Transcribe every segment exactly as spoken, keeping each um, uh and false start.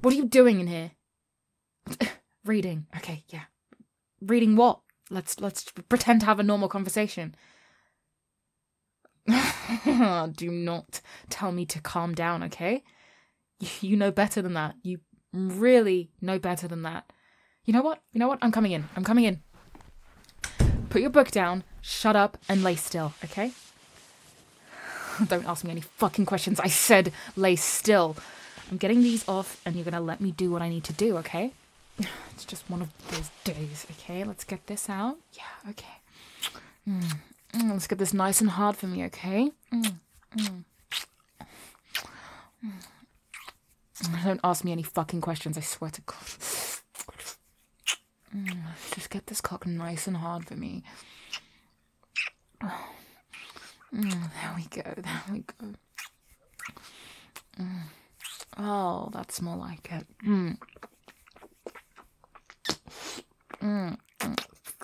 What are you doing in here? Reading. Okay, yeah. Reading what? Let's let's pretend to have a normal conversation. Do not tell me to calm down, okay? You, you know better than that. You really know better than that. You know what? You know what? I'm coming in. I'm coming in. Put your book down, shut up, and lay still, okay? Don't ask me any fucking questions. I said lay still. I'm getting these off, and you're gonna let me do what I need to do, okay? It's just one of those days, okay? Let's get this out. Yeah, okay. Mm. Mm, let's get this nice and hard for me, okay? Mm. Mm. Mm. Don't ask me any fucking questions, I swear to God. Mm. Just get this cock nice and hard for me. Oh. Mm. There we go, there we go. Mm. Oh, that's more like it. Mm. Mm. Mm.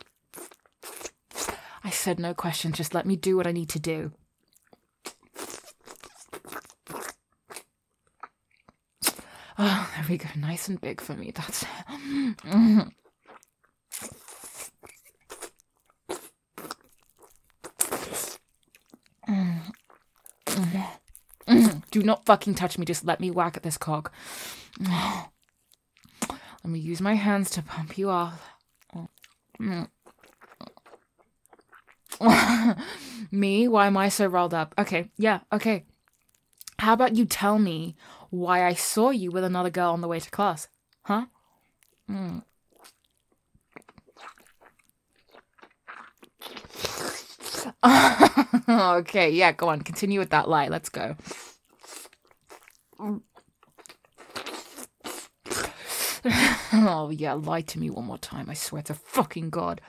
I said no questions, just let me do what I need to do. Oh, there we go, nice and big for me, that's it. Mm. Mm. Mm. Mm. Do not fucking touch me, just let me whack at this cock. Mm. Let me use my hands to pump you off. Mm. Me? Why am I so rolled up? Okay, yeah, okay. How about you tell me why I saw you with another girl on the way to class? Huh? Mm. Okay, yeah, go on. Continue with that lie. Let's go. Oh, yeah, lie to me one more time. I swear to fucking God.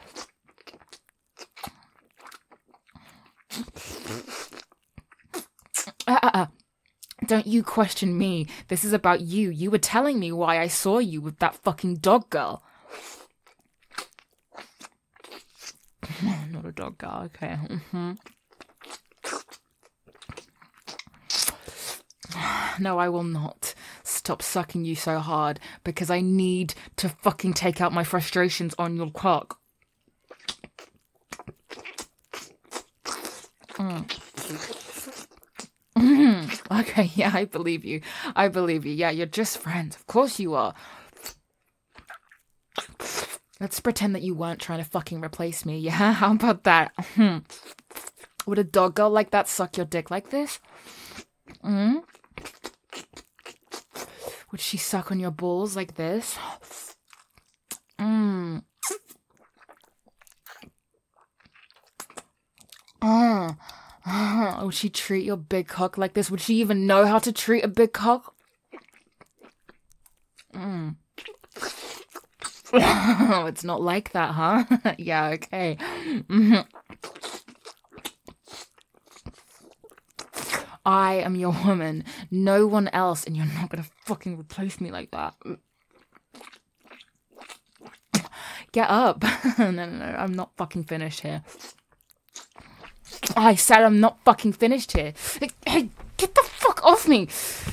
Uh, uh, uh. Don't you question me. This is about you. You were telling me why I saw you with that fucking dog girl. Not a dog girl, okay. Mm-hmm. No, I will not stop sucking you so hard because I need to fucking take out my frustrations on your cock. Mm. Mm. Okay, yeah, I believe you. I believe you. Yeah, you're just friends. Of course you are. Let's pretend that you weren't trying to fucking replace me, yeah? How about that? Would a dog girl like that suck your dick like this? Mm? Would she suck on your balls like this? Mm. Oh. Oh. Would she treat your big cock like this? Would she even know how to treat a big cock? Mm. Oh, it's not like that, huh? Yeah, okay. Mm-hmm. I am your woman, no one else, and you're not gonna fucking replace me like that. Get up. No, no, no, I'm not fucking finished here. I said I'm not fucking finished here. Hey, get the fuck off me.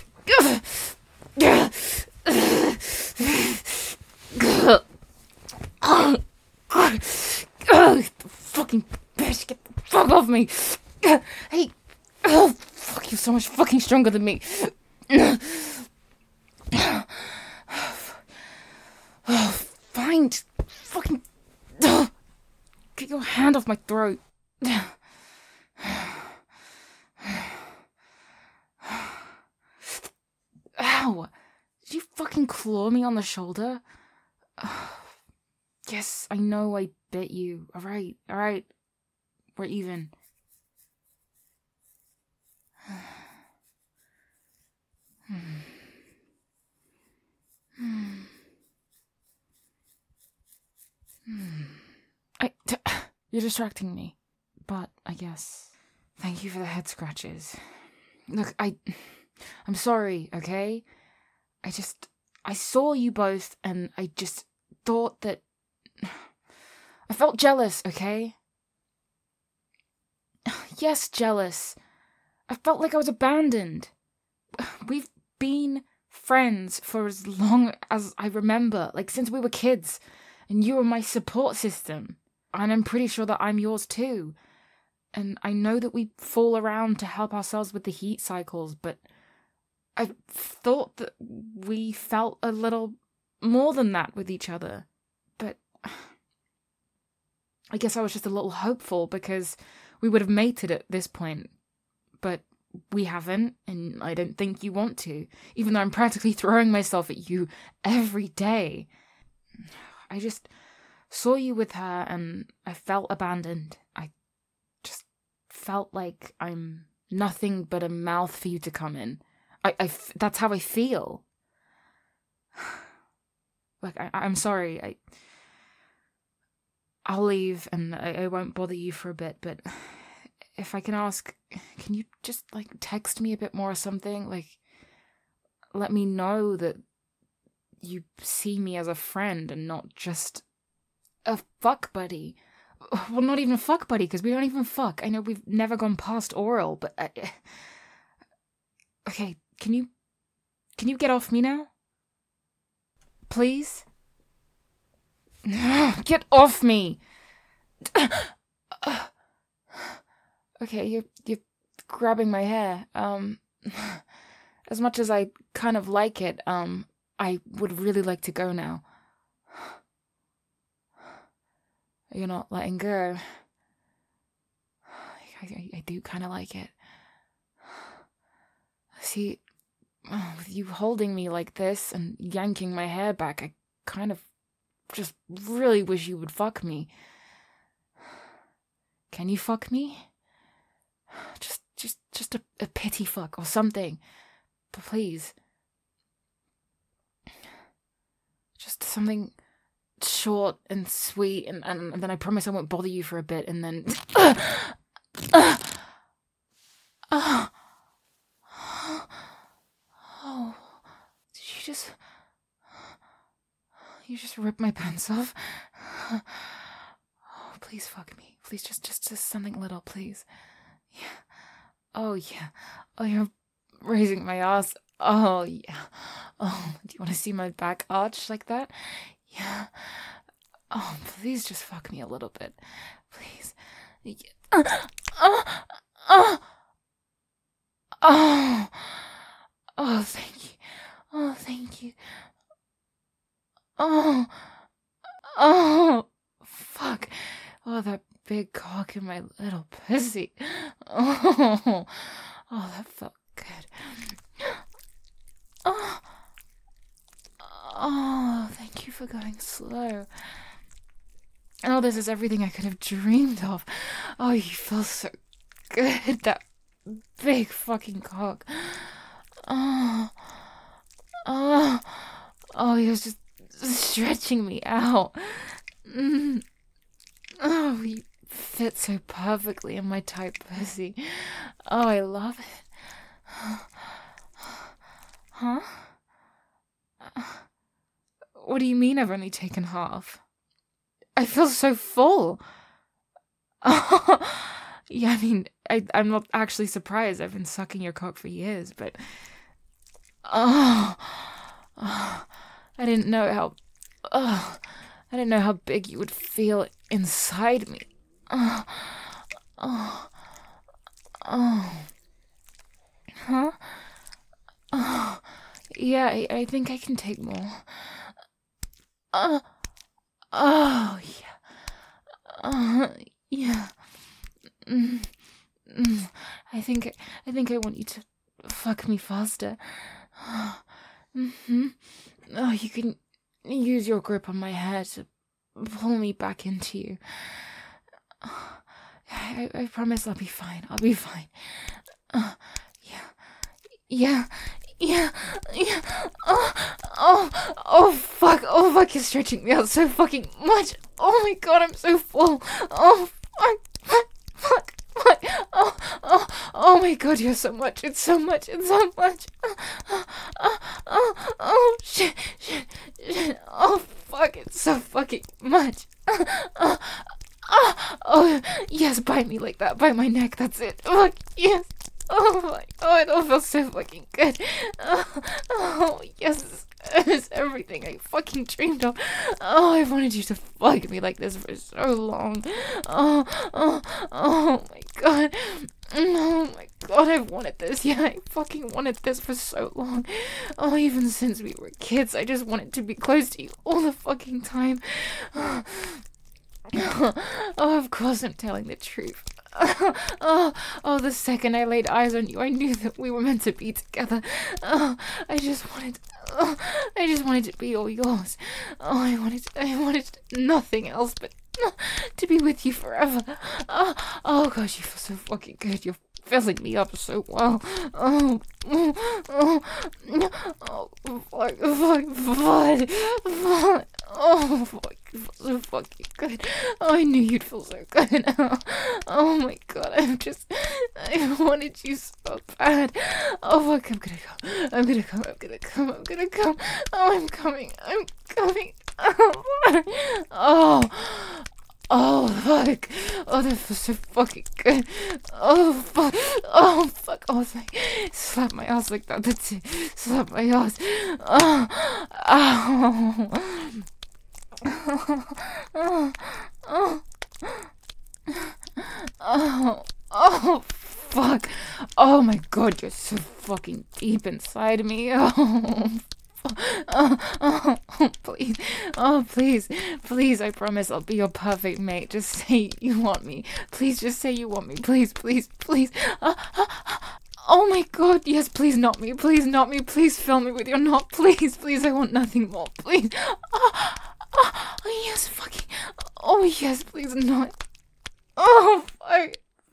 Fucking bitch, get the fuck off me. Hey, oh, fuck, you're so much fucking stronger than me. Oh, fine, just fucking get your hand off my throat. Ow! Did you fucking claw me on the shoulder? Yes, I know I bit you. Alright, alright. We're even. I, t- you're distracting me. But, I guess. Thank you for the head scratches. Look, I... I'm sorry, okay? I just... I saw you both, and I just thought that... I felt jealous, okay? Yes, jealous. I felt like I was abandoned. We've been friends for as long as I remember, like since we were kids, and you were my support system. And I'm pretty sure that I'm yours too. And I know that we fall around to help ourselves with the heat cycles, but I thought that we felt a little more than that with each other. But I guess I was just a little hopeful because we would have mated at this point. But we haven't, and I don't think you want to, even though I'm practically throwing myself at you every day. I just saw you with her, and I felt abandoned. I just felt like I'm nothing but a mouth for you to come in. I, I that's how I feel. Like, I, I'm sorry. I, I'll leave, and I, I won't bother you for a bit, but if I can ask, can you just, like, text me a bit more or something? Like, let me know that you see me as a friend and not just a fuck buddy. Well, not even a fuck buddy, because we don't even fuck. I know we've never gone past oral, but... I... Okay, can you... Can you get off me now? Please? Get off me! Okay, you're, you're grabbing my hair. Um, as much as I kind of like it, um, I would really like to go now. You're not letting go. I, I, I do kind of like it. See, with you holding me like this and yanking my hair back, I kind of just really wish you would fuck me. Can you fuck me? Just, just, just a, a pity fuck or something. But please. Just something short and sweet, and, and, and then I promise I won't bother you for a bit, and then... Uh, uh, uh, oh, did you just... You just ripped my pants off? Oh, please fuck me. Please, just, just, just something little, please. Yeah. Oh, yeah. Oh, you're raising my ass. Oh, yeah. Oh, do you want to see my back arch like that? Yeah. Oh, please just fuck me a little bit. Please. Yeah. Uh, uh, uh. Oh. Oh, thank you. Oh, thank you. Oh. Oh. Fuck. Oh, that big cock in my little pussy. Oh. Oh, that felt good. Oh. Oh, thank you for going slow. Oh, this is everything I could have dreamed of. Oh, you feel so good. That big fucking cock. Oh. Oh. Oh, you're just stretching me out. Mm. Oh, you fit so perfectly in my tight pussy. Oh, I love it. Huh? What do you mean I've only taken half? I feel so full. Oh, yeah, I mean, I, I'm not actually surprised. I've been sucking your cock for years, but... Oh, oh I didn't know how... Oh, I didn't know how big you would feel inside me. Oh, oh, oh. Huh? Oh, yeah, I, I think I can take more. Uh, oh, yeah. Uh, yeah. Mm, mm, I think, I think I want you to fuck me faster. Mm-hmm. Oh, you can use your grip on my hair to pull me back into you. I, I promise I'll be fine. I'll be fine. Uh, yeah. Yeah. Yeah. Yeah. Oh, oh, oh, fuck. Oh, fuck. You're stretching me out so fucking much. Oh my god, I'm so full. Oh, fuck. Fuck. Fuck. Fuck. Oh, oh, oh my god, you're so much. It's so much. It's so much. Oh, oh, oh, oh shit. Shit. Shit. Oh, fuck. It's so fucking much. Oh, oh, oh, yes, bite me like that. Bite my neck. That's it. Fuck. Yes. Oh my god, oh, it feels so fucking good. Oh, oh yes, it's everything I fucking dreamed of. Oh, I wanted you to fuck me like this for so long. Oh, oh, oh my god. Oh my god, I've wanted this. Yeah, I fucking wanted this for so long. Oh, even since we were kids, I just wanted to be close to you all the fucking time. Oh, of course I'm telling the truth. Oh, oh, the second I laid eyes on you, I knew that we were meant to be together. Oh, I just wanted, oh, I just wanted to be all yours. Oh, I wanted, I wanted nothing else but to be with you forever. Oh, oh gosh, you feel so fucking good. You're filling me up so well. Oh, oh, oh, oh, fuck, fuck, fuck, fuck. Oh, fuck, you feel so fucking good. Oh, I knew you'd feel so good. Oh, oh my god, I'm just, I wanted you so bad. Oh fuck, I'm gonna come. I'm gonna come. I'm gonna come. I'm gonna come. Oh, I'm coming. I'm coming. Oh, fuck. Oh. Oh, fuck. Oh, that feels so fucking good. Oh, fuck. Oh, fuck. Oh, thank. Slap my ass like that. That's it. Slap my ass. Oh. Oh. Oh. Oh. Oh. Oh, fuck. Oh, my God. You're so fucking deep inside me. Oh. Oh, oh, oh, please. Oh, please. Please, I promise I'll be your perfect mate. Just say you want me. Please, just say you want me. Please, please, please. Uh, uh, oh my god, yes, please not me. Please not me. Please fill me with your knot. Please, please, I want nothing more. Please. Oh, oh, oh yes, fucking. Oh, yes, please not. Oh, fuck.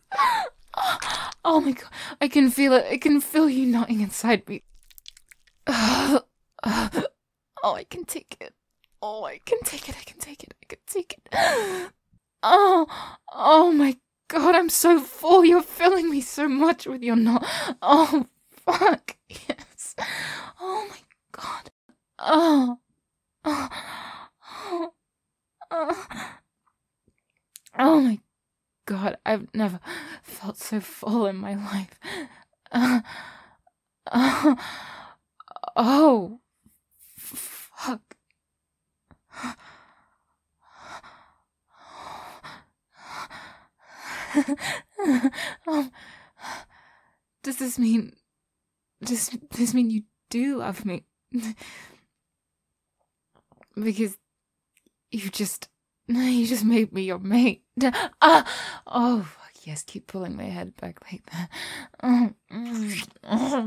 Oh my god, I can feel it. I can feel you knotting inside me. Oh, I can take it. Oh, I can take it. I can take it. I can take it. Oh, oh my god, I'm so full. You're filling me so much with your knot. Oh, fuck. Yes. Oh my god. Oh. Oh. Oh. Oh, oh my god, I've never felt so full in my life. Uh, uh, oh. Fuck. um, does this mean... Does this mean you do love me? Because you just... You just made me your mate. Ah! Oh, fuck, yes, keep pulling my head back like that. Oh, mm, oh,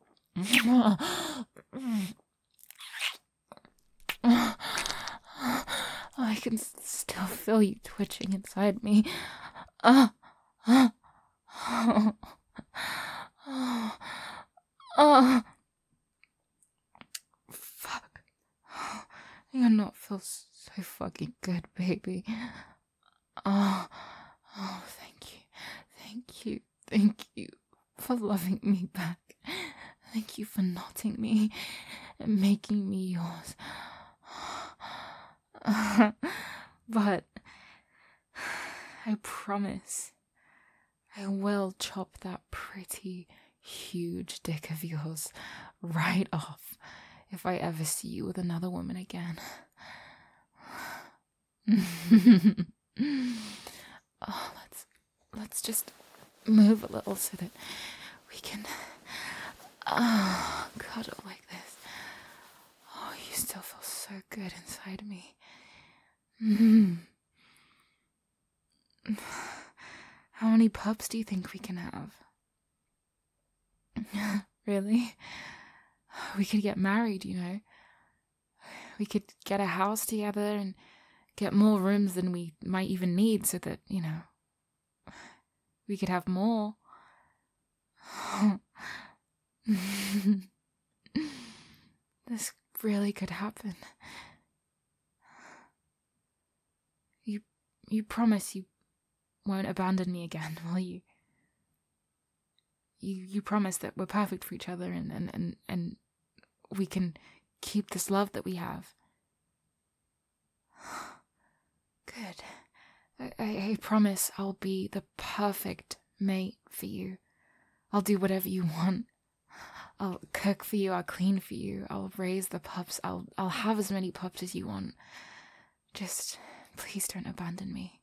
oh. I can still feel you twitching inside me. Uh, uh, oh, oh, oh. Fuck. Your knot feels so fucking good, baby. Oh, oh, thank you. Thank you. Thank you for loving me back. Thank you for knotting me and making me yours. But I promise I will chop that pretty huge dick of yours right off if I ever see you with another woman again. Oh, let's let's just move a little so that we can oh, cuddle like this. Oh, you still feel so good inside me. Mm. How many pups do you think we can have? Really? We could get married, you know. We could get a house together and get more rooms than we might even need so that, you know, we could have more. This really could happen. You you promise you won't abandon me again, will you? You you promise that we're perfect for each other and, and, and, and we can keep this love that we have. Good. I, I, I promise I'll be the perfect mate for you. I'll do whatever you want. I'll cook for you, I'll clean for you, I'll raise the pups, I'll I'll have as many pups as you want. Just please don't abandon me.